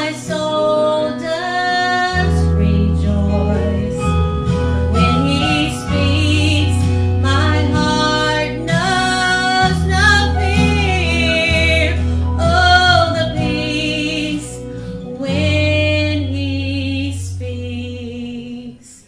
My soul does rejoice when He speaks. My heart knows no fear. Oh, the peace when He speaks.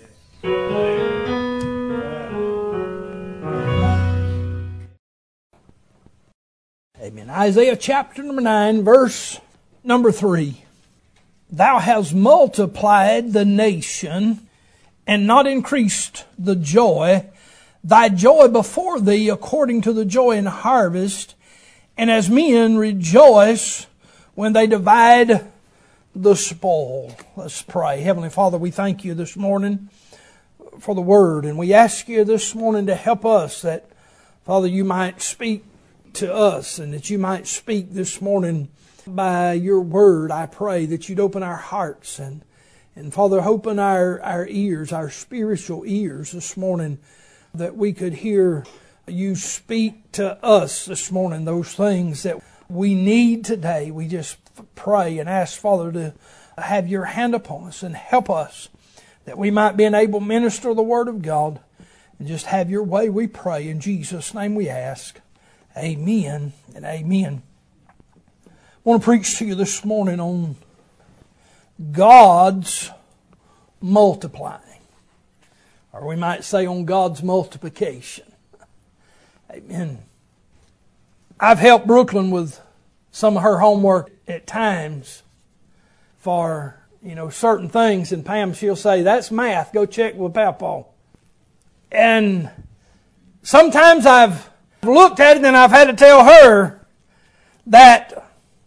Amen. Isaiah chapter number 9, verse number 3. Thou hast multiplied the nation and not increased the joy. Thy joy before thee according to the joy in harvest, and as men rejoice when they divide the spoil. Let's pray. Heavenly Father, we thank you this morning for the word, and we ask you this morning to help us that, Father, you might speak to us and that you might speak this morning by your word. I pray that you'd open our hearts and Father, open our ears, our spiritual ears this morning, that we could hear you speak to us this morning, those things that we need today. We just pray and ask, Father, to have your hand upon us and help us that we might be an able minister of the word of God, and just have your way, we pray. In Jesus' name we ask. Amen and amen. I want to preach to you this morning on God's multiplying, or we might say on God's multiplication. Amen. I've helped Brooklyn with some of her homework at times for, certain things, and Pam, she'll say, that's math, go check with Papa. And sometimes I've looked at it and I've had to tell her that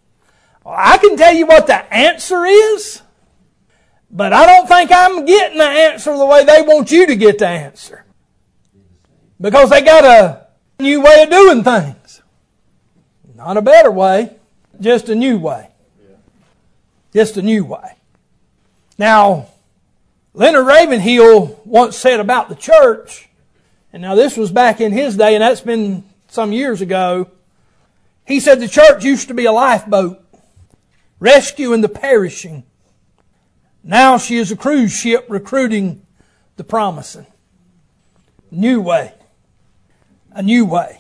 I can tell you what the answer is, but I don't think I'm getting the answer the way they want you to get the answer. Because they got a new way of doing things. Not a better way, just a new way. Just a new way. Now, Leonard Ravenhill once said about the church, and now this was back in his day, and that's been some years ago. He said the church used to be a lifeboat, rescuing the perishing. Now she is a cruise ship recruiting the promising. New way. A new way.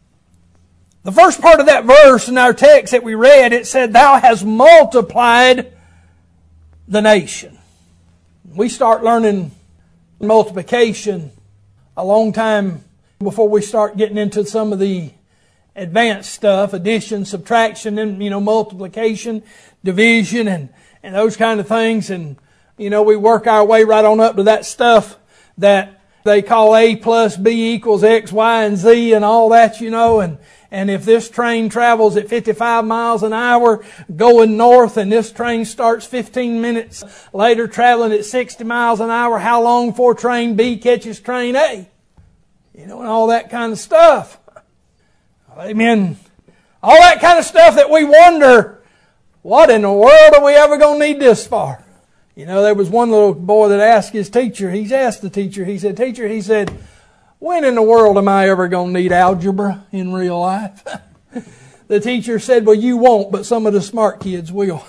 The first part of that verse in our text that we read, it said, Thou hast multiplied the nation. We start learning multiplication a long time before we start getting into some of the advanced stuff, addition, subtraction, and, multiplication, division, and those kind of things. And, we work our way right on up to that stuff that they call A plus B equals X, Y, and Z and all that, And if this train travels at 55 miles an hour going north, and this train starts 15 minutes later traveling at 60 miles an hour, how long before train B catches train A? And all that kind of stuff. Amen. All that kind of stuff that we wonder, what in the world are we ever going to need this for? There was one little boy that asked his teacher, he said, Teacher, when in the world am I ever going to need algebra in real life? The teacher said, well, you won't, but some of the smart kids will.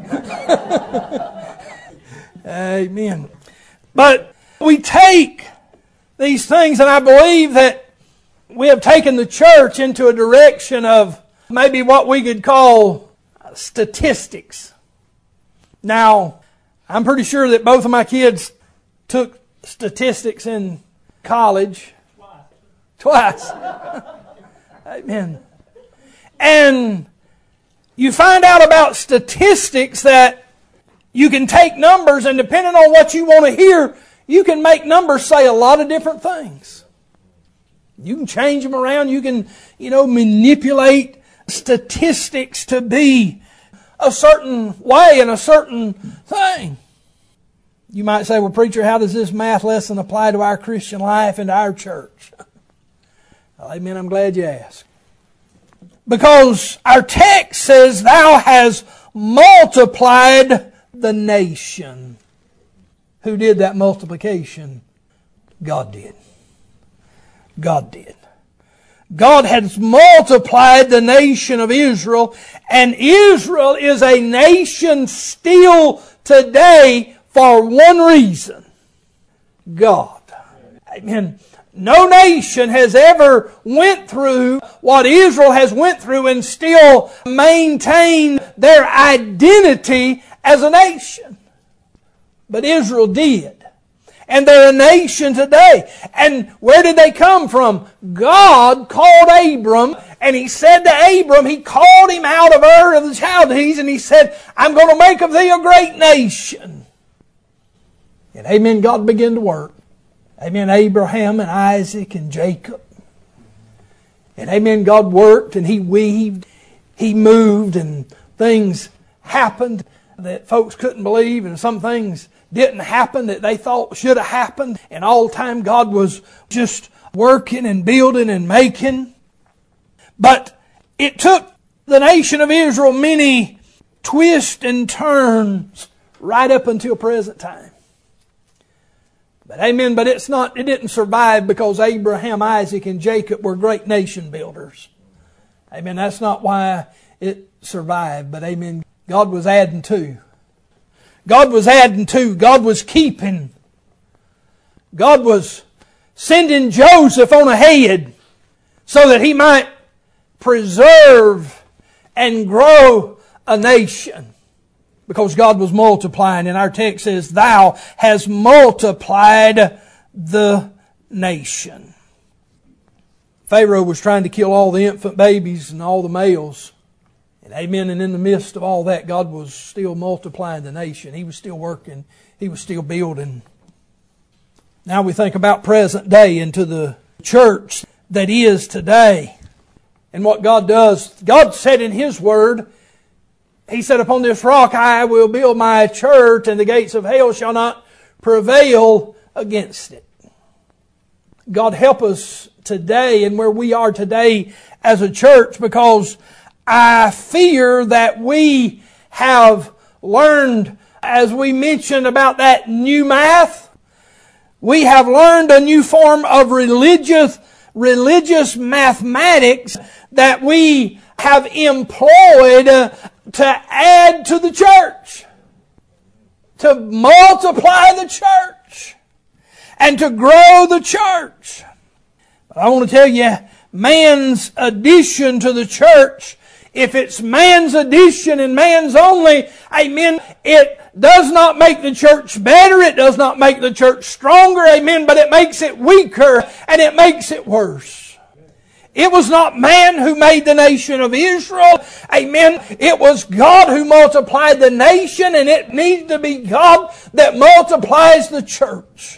Amen. But we take these things, and I believe that we have taken the church into a direction of maybe what we could call statistics. Now, I'm pretty sure that both of my kids took statistics in college. Twice. Amen. And you find out about statistics that you can take numbers, and depending on what you want to hear, you can make numbers say a lot of different things. You can change them around. You can, manipulate statistics to be a certain way and a certain thing. You might say, well, preacher, how does this math lesson apply to our Christian life and our church? Well, amen, I'm glad you asked. Because our text says, Thou hast multiplied the nation. Who did that multiplication? God did. God did. God has multiplied the nation of Israel, and Israel is a nation still today for one reason: God. Amen. No nation has ever went through what Israel has went through and still maintained their identity as a nation. But Israel did. And they're a nation today. And where did they come from? God called Abram, and He said to Abram, He called him out of Ur of the Chaldees, and He said, I'm going to make of thee a great nation. And amen, God began to work. Amen, Abraham and Isaac and Jacob. And amen, God worked and He weaved, He moved, and things happened that folks couldn't believe, and some things didn't happen that they thought should have happened. And all the time God was just working and building and making. But it took the nation of Israel many twists and turns right up until present time. But amen, but it didn't survive because Abraham, Isaac, and Jacob were great nation builders. Amen, that's not why it survived. But amen, God was adding to. God was adding to. God was keeping. God was sending Joseph on ahead so that he might preserve and grow a nation. Because God was multiplying. And our text says, Thou hast multiplied the nation. Pharaoh was trying to kill all the infant babies and all the males. And amen, and in the midst of all that, God was still multiplying the nation. He was still working. He was still building. Now we think about present day into the church that is today. And what God does. God said in His Word, He said, Upon this rock I will build my church, and the gates of hell shall not prevail against it. God help us today and where we are today as a church, because I fear that we have learned, as we mentioned about that new math, we have learned a new form of religious mathematics that we have employed to add to the church, to multiply the church, and to grow the church. But I want to tell you, man's addition to the church, if it's man's addition and man's only, amen, it does not make the church better, it does not make the church stronger, amen, but it makes it weaker and it makes it worse. It was not man who made the nation of Israel, amen, it was God who multiplied the nation, and it needs to be God that multiplies the church.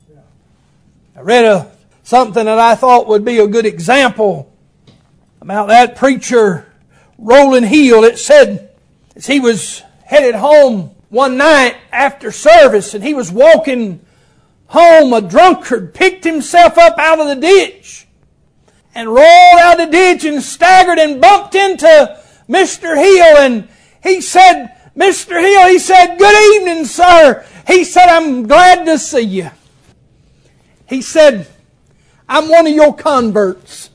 I read something that I thought would be a good example about that preacher, Rolling Hill. It said, as he was headed home one night after service, and he was walking home, a drunkard picked himself up out of the ditch and rolled out of the ditch and staggered and bumped into Mr. Hill. And he said, Mr. Hill, he said, "Good evening, sir." He said, "I'm glad to see you." He said, "I'm one of your converts."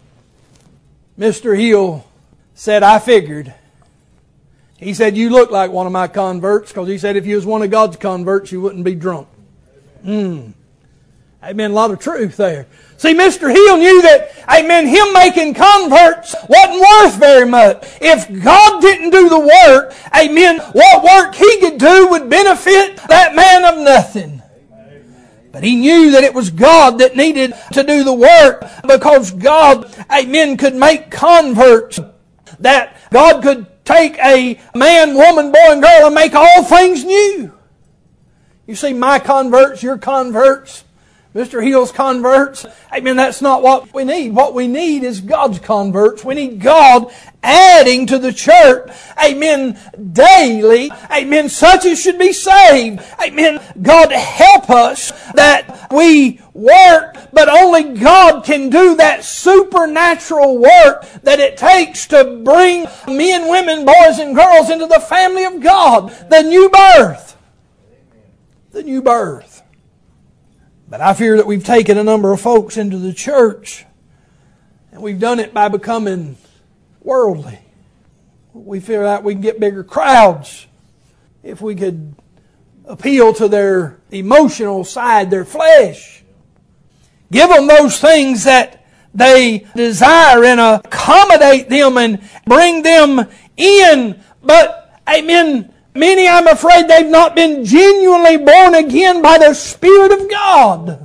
Mr. Hill said, "I figured." He said, "You look like one of my converts," because he said if you was one of God's converts, you wouldn't be drunk. Amen. A lot of truth there. See, Mr. Hill knew that, amen, him making converts wasn't worth very much. If God didn't do the work, amen, what work he could do would benefit that man of nothing. But he knew that it was God that needed to do the work, because God, amen, could make converts. That God could take a man, woman, boy, and girl and make all things new. You see, my converts, your converts, Mr. Hill's converts, amen, that's not what we need. What we need is God's converts. We need God adding to the church, amen, daily, amen, such as should be saved. Amen. God help us that we work, but only God can do that supernatural work that it takes to bring men, women, boys, and girls into the family of God. The new birth. The new birth. But I fear that we've taken a number of folks into the church, And we've done it by becoming worldly. We feel that we can get bigger crowds if we could appeal to their emotional side, their flesh. Give them those things that they desire and accommodate them and bring them in. But, amen, many, I'm afraid, they've not been genuinely born again by the Spirit of God.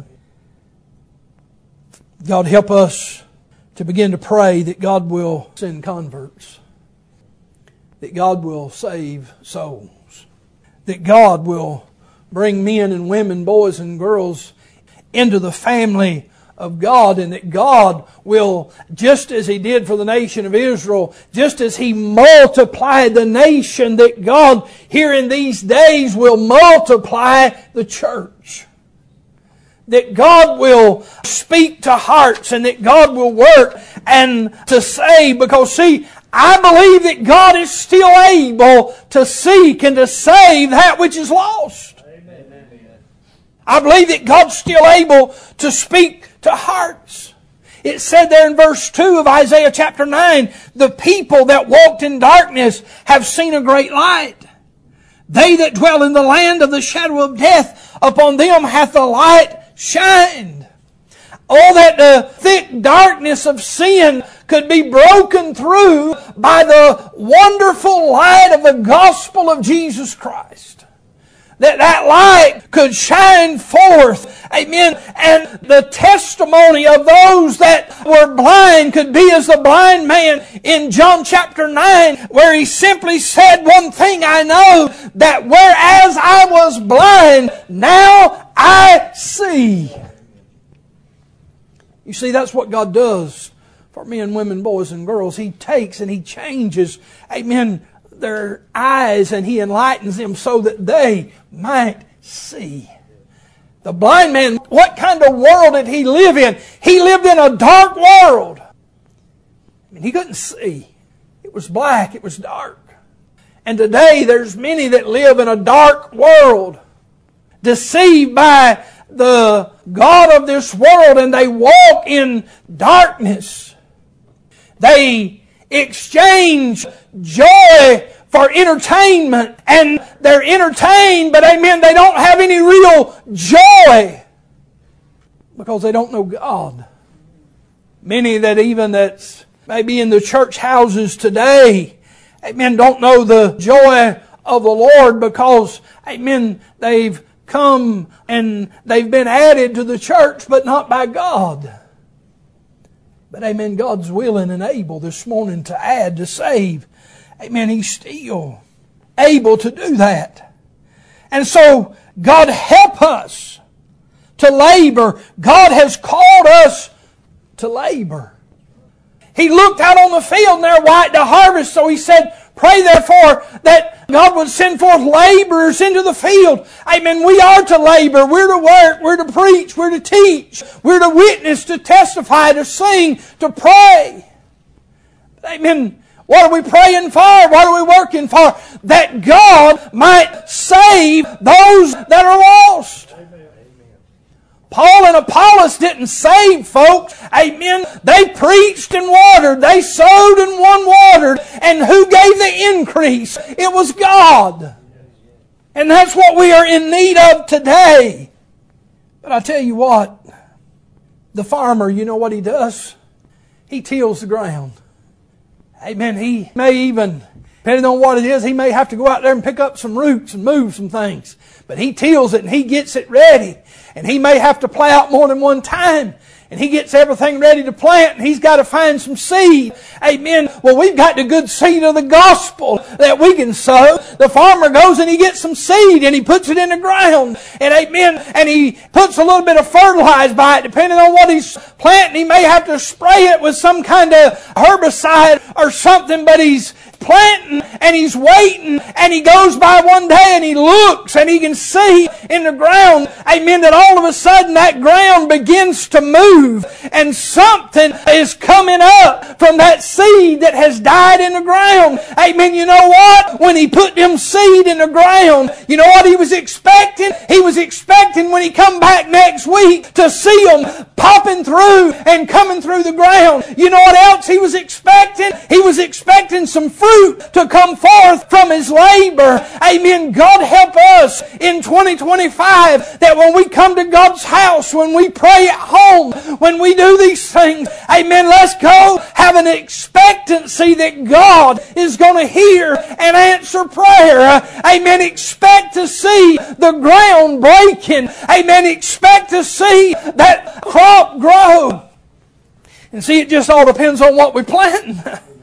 God, help us to begin to pray that God will send converts, that God will save souls, that God will bring men and women, boys and girls into the family of God, and that God will, just as He did for the nation of Israel, just as He multiplied the nation, that God here in these days will multiply the church. That God will speak to hearts and that God will work and to save. Because see, I believe that God is still able to seek and to save that which is lost. Amen. I believe that God's still able to speak to hearts. It said there in verse 2 of Isaiah chapter 9, the people that walked in darkness have seen a great light. They that dwell in the land of the shadow of death, upon them hath the light shined. Oh, that the thick darkness of sin could be broken through by the wonderful light of the gospel of Jesus Christ. That light could shine forth. Amen. And the testimony of those that were blind could be as the blind man in John chapter 9, where he simply said, one thing I know, that whereas I was blind, now I see. You see, that's what God does for men, women, boys, and girls. He takes and He changes, amen, their eyes, and He enlightens them so that they might see. The blind man, what kind of world did he live in? He lived in a dark world. I mean, he couldn't see. It was black. It was dark. And today there's many that live in a dark world, deceived by the God of this world, and they walk in darkness. They exchange joy for entertainment, and they're entertained, but amen, they don't have any real joy because they don't know God. Many that even that's maybe in the church houses today, amen, don't know the joy of the Lord because, amen, they've come and they've been added to the church, but not by God. But amen, God's willing and able this morning to add, to save. Amen, He's still able to do that. And so, God help us to labor. God has called us to labor. He looked out on the field and there white to harvest, so He said, pray therefore that God would send forth laborers into the field. Amen. We are to labor. We're to work. We're to preach. We're to teach. We're to witness, to testify, to sing, to pray. Amen. What are we praying for? What are we working for? That God might save those that are lost. Paul and Apollos didn't save folks. Amen. They preached and watered. They sowed and one watered. And who gave the increase? It was God. And that's what we are in need of today. But I tell you what, the farmer, you know what he does? He tills the ground. Amen. He may even, depending on what it is, he may have to go out there and pick up some roots and move some things. But he tills it and he gets it ready. And he may have to plow more than one time. And he gets everything ready to plant, and he's got to find some seed. Amen. Well, we've got the good seed of the gospel that we can sow. The farmer goes and he gets some seed and he puts it in the ground. And amen. And he puts a little bit of fertilizer by it, depending on what he's planting. He may have to spray it with some kind of herbicide or something, but he's planting and he's waiting, and he goes by one day and he looks and he can see in the ground, amen, that all of a sudden that ground begins to move and something is coming up from that seed that has died in the ground. Amen. You know what? When he put them seed in the ground, you know what he was expecting? He was expecting when he come back next week to see them popping through and coming through the ground. You know what else he was expecting? He was expecting some fruit to come forth from his labor. Amen. God help us in 2025 that when we come to God's house, when we pray at home, when we do these things, amen, let's go have an expectancy that God is going to hear and answer prayer. Amen. Expect to see the ground breaking. Amen. Expect to see that crop grow. And see, it just all depends on what we plant.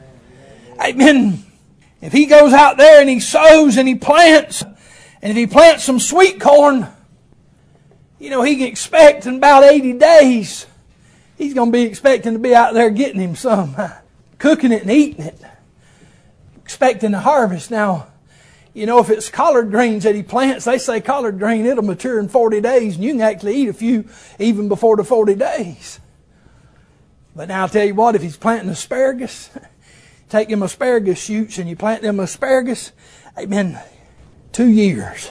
Amen. If he goes out there and he sows and he plants, and if he plants some sweet corn, you know, he can expect in about 80 days, he's going to be expecting to be out there getting him some, cooking it and eating it, expecting to harvest. Now, you know, if it's collard greens that he plants, they say collard green, it'll mature in 40 days, and you can actually eat a few even before the 40 days. But now I'll tell you what, if he's planting asparagus, take them asparagus shoots and you plant them asparagus, amen, 2 years.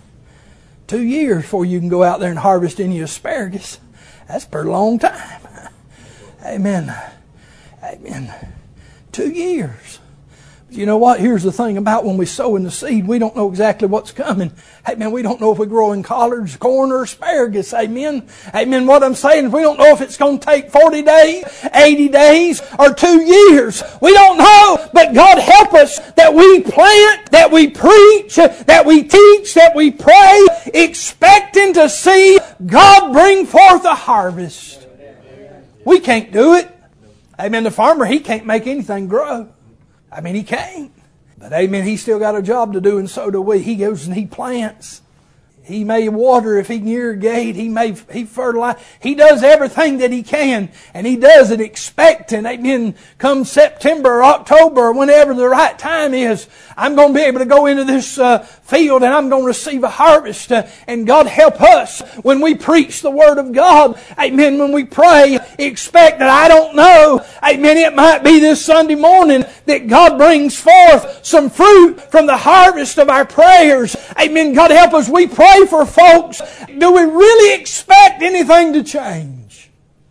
2 years before you can go out there and harvest any asparagus. That's a pretty long time. Amen. Amen. 2 years. But you know what? Here's the thing about when we sow in the seed, we don't know exactly what's coming. Amen. We don't know if we're growing collards, corn, or asparagus. Amen. Amen. What I'm saying is we don't know if it's going to take 40 days, 80 days, or 2 years. We don't know. But God help us that we plant, that we preach, that we teach, that we pray, expecting to see God bring forth a harvest. We can't do it. Amen. The farmer, he can't make anything grow. I mean, he can't. But amen, he's still got a job to do, and so do we. He goes and he plants. He may water if he can irrigate. He fertilize. He does everything that he can. And he does it expecting, amen, come September or October or whenever the right time is, I'm going to be able to go into this field and I'm going to receive a harvest. And God help us when we preach the Word of God. Amen. When we pray, expect that I don't know. Amen. It might be this Sunday morning that God brings forth some fruit from the harvest of our prayers. Amen. God help us. We pray for folks. Do we really expect anything to change?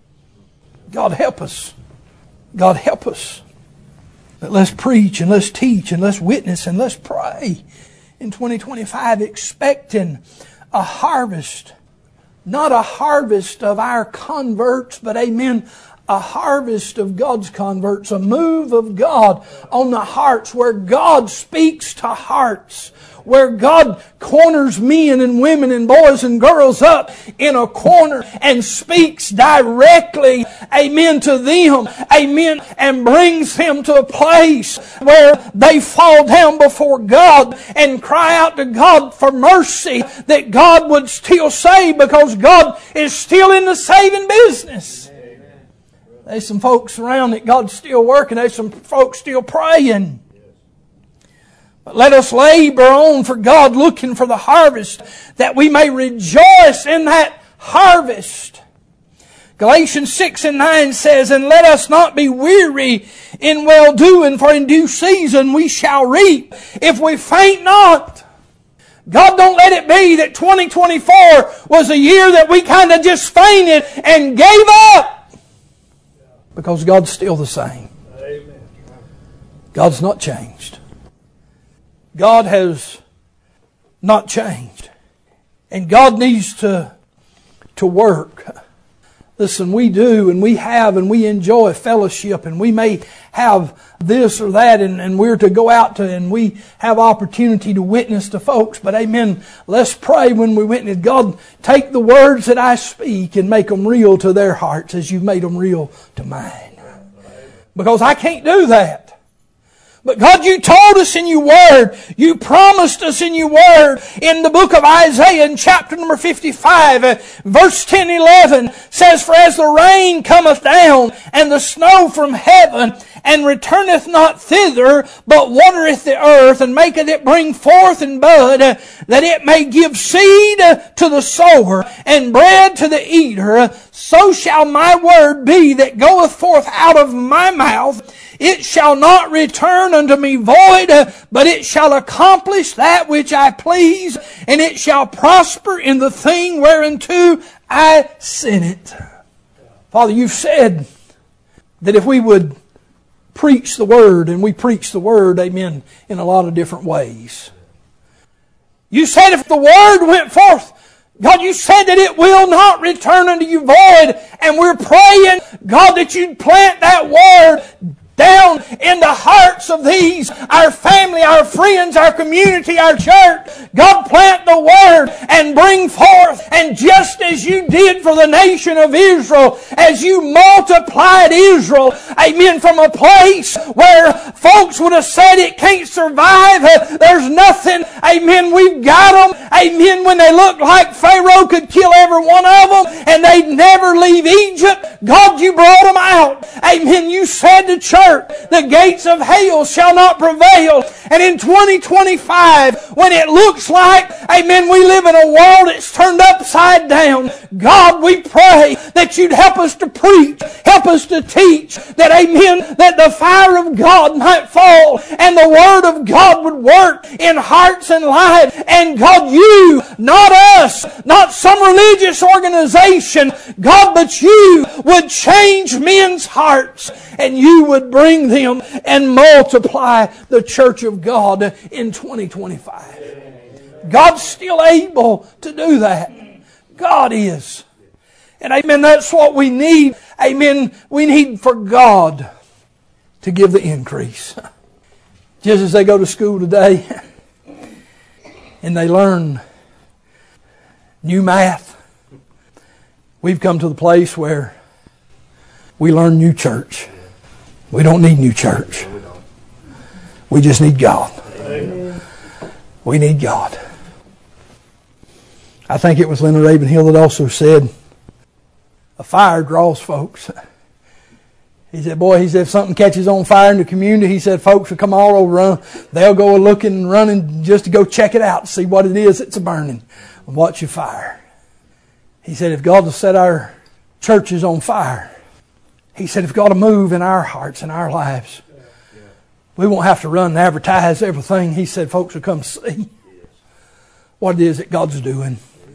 God help us. God help us. But let's preach and let's teach and let's witness and let's pray in 2025 expecting a harvest. Not a harvest of our converts, but amen, a harvest of God's converts, a move of God on the hearts where God speaks to hearts, where God corners men and women and boys and girls up in a corner and speaks directly, amen, to them, amen, and brings them to a place where they fall down before God and cry out to God for mercy, that God would still save, because God is still in the saving business. There's some folks around that God's still working. There's some folks still praying. But let us labor on for God, looking for the harvest, that we may rejoice in that harvest. Galatians 6:9 says, and let us not be weary in well-doing, for in due season we shall reap, if we faint not. God, don't let it be that 2024 was a year that we kind of just fainted and gave up. Because God's still the same. Amen. God's not changed. God has not changed. And God needs to work. Listen, we do and we have and we enjoy fellowship, and we may have this or that, and we're to go out to, and we have opportunity to witness to folks. But amen, let's pray when we witness. God, take the words that I speak and make them real to their hearts as you've made them real to mine. Because I can't do that. But God, you told us in your Word, you promised us in your Word, in the book of Isaiah in chapter number 55, verse 10 and 11, says, for as the rain cometh down, and the snow from heaven, and returneth not thither, but watereth the earth, and maketh it bring forth and bud, that it may give seed to the sower, and bread to the eater, so shall my word be that goeth forth out of my mouth. It shall not return unto me void, but it shall accomplish that which I please, and it shall prosper in the thing whereunto I sent it. Father, you've said that if we would preach the Word, and we preach the Word, amen, in a lot of different ways. You said if the Word went forth, God, you said that it will not return unto you void, and we're praying, God, that you'd plant that Word down in the hearts of these, our family, our friends, our community, our church. God, plant the Word and bring forth. And just as you did for the nation of Israel, as you multiplied Israel, amen, from a place where folks would have said it can't survive, there's nothing, amen, we've got them, amen, when they looked like Pharaoh could kill every one of them, and they'd never leave Egypt. God, you brought them out. Amen, you said to church, the gates of hell shall not prevail. And in 2025, when it looks like, amen, we live in a world that's turned upside down, God, we pray that you'd help us to preach, help us to teach, that, amen, that the fire of God might fall and the Word of God would work in hearts and lives. And God, you, not us, not some religious organization, God, but you would change men's hearts, and you would bring them and multiply the church of God in 2025. God's still able to do that. God is. And amen, that's what we need. Amen, we need for God to give the increase. Just as they go to school today and they learn new math, we've come to the place where we learn new church. We don't need new church. We just need God. Amen. We need God. I think it was Leonard Ravenhill that also said, a fire draws folks. He said, boy, he said, if something catches on fire in the community, he said, folks will come all over. They'll go looking and running just to go check it out, see what it is that's burning, and watch your fire. He said, if God will set our churches on fire, he said, if God will move in our hearts and our lives, we won't have to run and advertise everything. He said, folks will come see what it is that God's doing.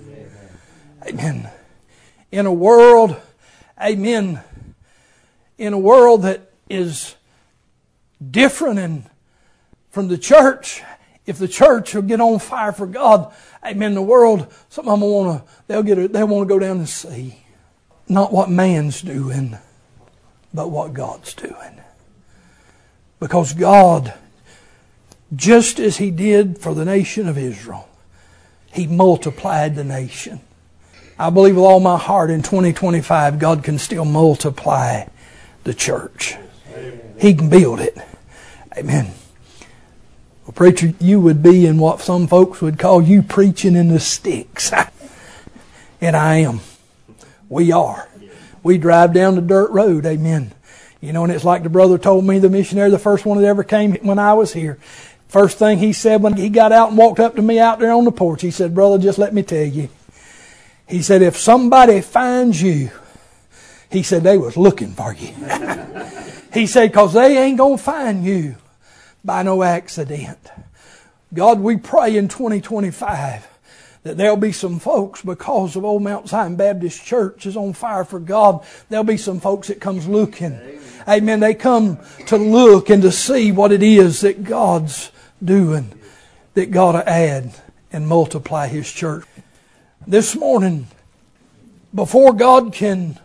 Amen. In a world, amen, in a world that is different and from the church, if the church will get on fire for God, amen, the world, some of them they'll want to go down and see. Not what man's doing, but what God's doing. Because God, just as He did for the nation of Israel, He multiplied the nation. I believe with all my heart in 2025, God can still multiply the church. Amen. He can build it. Amen. Well, preacher, you would be in what some folks would call you preaching in the sticks. And I am. We are. We drive down the dirt road. Amen. You know, and it's like the brother told me, the missionary, the first one that ever came when I was here. First thing he said when he got out and walked up to me out there on the porch, he said, brother, just let me tell you. He said, if somebody finds you, he said, they was looking for you. He said, because they ain't going to find you by no accident. God, we pray in 2025 that there'll be some folks, because of Old Mount Zion Baptist Church is on fire for God, there'll be some folks that comes looking. Amen. They come to look and to see what it is that God's doing, that God will add and multiply His church. This morning, before God can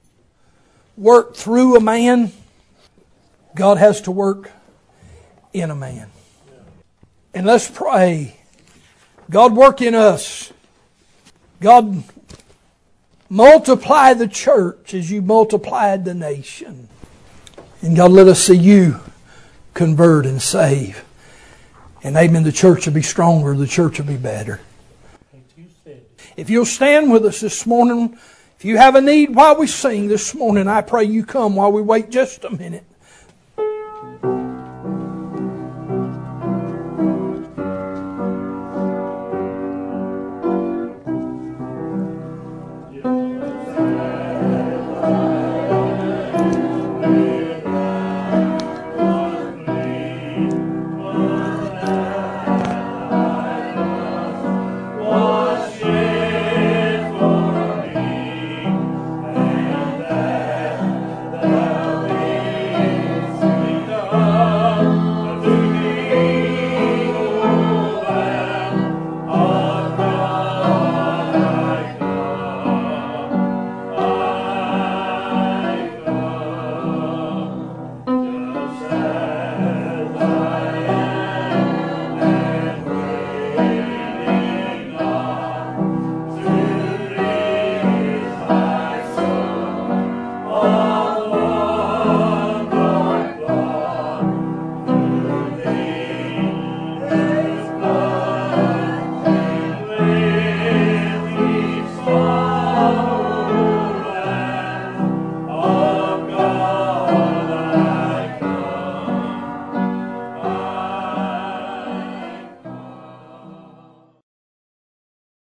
work through a man, God has to work in a man. And let's pray. God, work in us. God, multiply the church as you multiplied the nation. And God, let us see you convert and save. And amen, the church will be stronger, the church will be better. If you'll stand with us this morning, if you have a need while we sing this morning, I pray you come while we wait just a minute.